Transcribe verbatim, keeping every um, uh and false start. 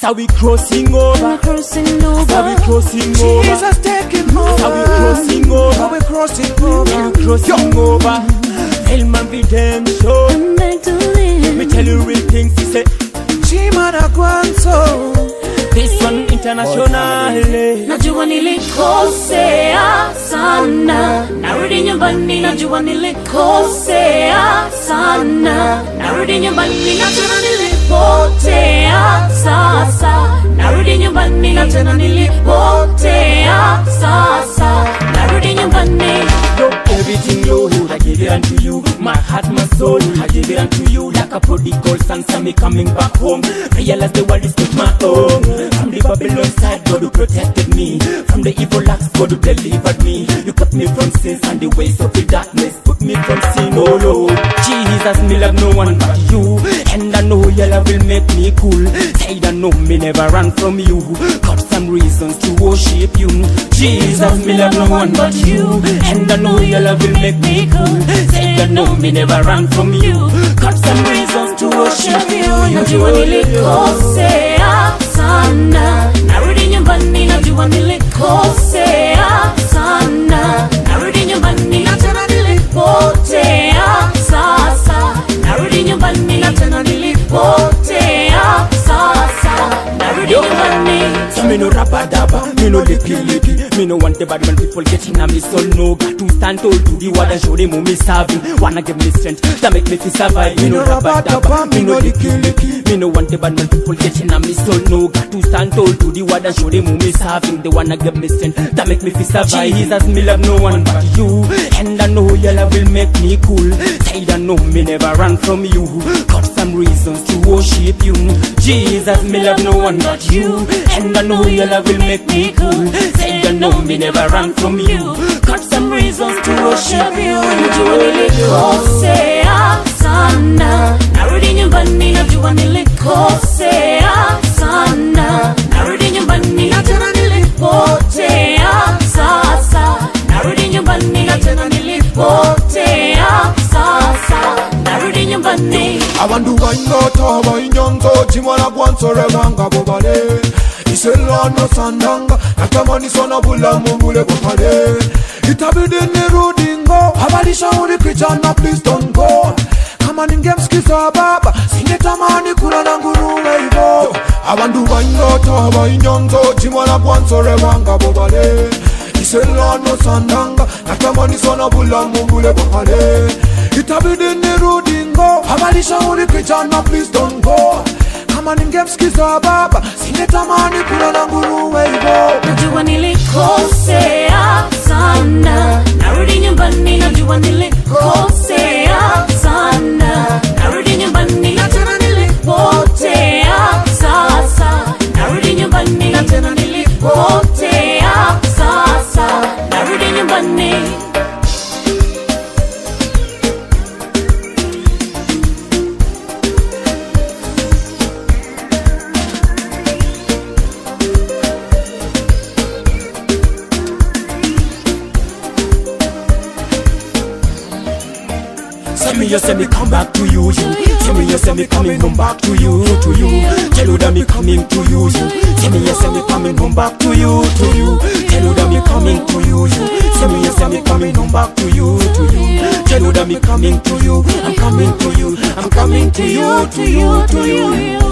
how we crossing over. We're crossing over. As how we crossing over. Jesus taking over. As how we crossing over. How we crossing over. We're crossing Yo. over. Hellman redemption. I'm back to live. Me tell you real things. He say Chimana Kwanso. this one international. Najua nilikosea sana, narudi nyumbani. Najua nilikosea sana, narudi nyumbani. Na tena nilipotea sasa, narudi nyumbani. Na tena nilipotea sasa, narudi nyumbani. Everything Lord, I give it unto you. My heart, my soul, I give it unto you. Like a prodigal son, son me coming back home. Realize the world is not my own. From the Babylon side, God who protected me. From the evil acts, God who delivered me. You kept me from sins and the ways of the darkness. Put me from sin, oh Lord. Jesus, me love no one but you. And I know your love will make me cool. Said I know me never run from you. Got some reasons to worship you. Jesus, me love no one but you. And I know your love will make me cool. Said I know me never run from you. Got some reasons to worship you. Najua nilikosea sana, narudi nyumbani. Najua nilikosea sana, narudi nyumbani. Na tena nilipotea sasa, narudi nyumbani. Na tena nilipotea sasa, narudi nyumbani. So me no rapper dabba, me no lippy lippy. Me no want the bad man people getting on me soul. No got to stand tall to the word and show them who me serving. Wanna give me strength that make me feel survive. Me no rapper dabba, me no lippy lippy. Me no want the bad man people getting on me soul. No got to stand tall to the word and show them who me serving. They wanna give me strength that make me feel survive. Jesus, me love no one but you. And I know your love will make me cool. Said I know me never run from you. Got some reasons to worship you. Jesus, me love no one but you. And I know your love will make me cool. Said I know me never run from you. Got some reasons to worship you. Najua nilikosea sana, narudi nyumbani. Najua nilikosea sana, narudi nyumbani. Na tena nilipotea sasa, narudi nyumbani. Na tena nilipotea sasa, narudi nyumbani. Abantu baingota bainyanzo Chimana Kwanso remanga bobale. Iselano sandanga natamani sana bulamu bule bopale. Itabidi nirudingo habalisha uli kijana, please don't go. Kama ningemsikiza baba singetamani kula na nguruwe hivyo. Abantu baingota bainyanzo Chimana Kwanso remanga bobale. Iselano sandanga natamani sana bulamu bule bopale. Itabidi nirudingo habalisha uli kijana, please don't go. Kama ningemsikiza baba singetamani kula na nguruwe hivyo. Najua nilikosea sana, narudi nyumbani. Najua nilikosea sana, narudi nyumbani. Na tena nilipotea sasa, narudi nyumbani. Na tena nilipotea sasa, narudi nyumbani. Tell me you say me come back to you, you. Tell me you say me coming home back to you, to you. Tell you that me coming to you, you. Tell me you say me coming home back to you, to you. Tell you that me coming to you, you. Tell me you say me coming home back to you, to you. Tell you that me coming to you, I'm coming to you, I'm coming to you, to you, to you.